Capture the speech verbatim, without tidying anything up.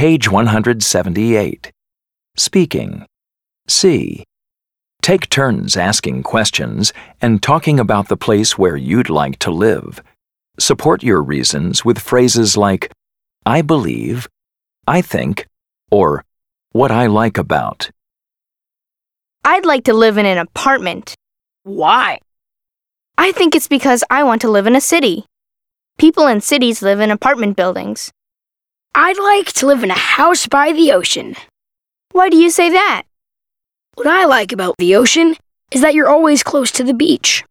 Page one hundred seventy-eight. Speaking. C. Take turns asking questions and talking about the place where you'd like to live. Support your reasons with phrases like, I believe, I think, or what I like about. I'd like to live in an apartment. Why? I think it's because I want to live in a city. People in cities live in apartment buildings. I'd like to live in a house by the ocean. Why do you say that? What I like about the ocean is that you're always close to the beach.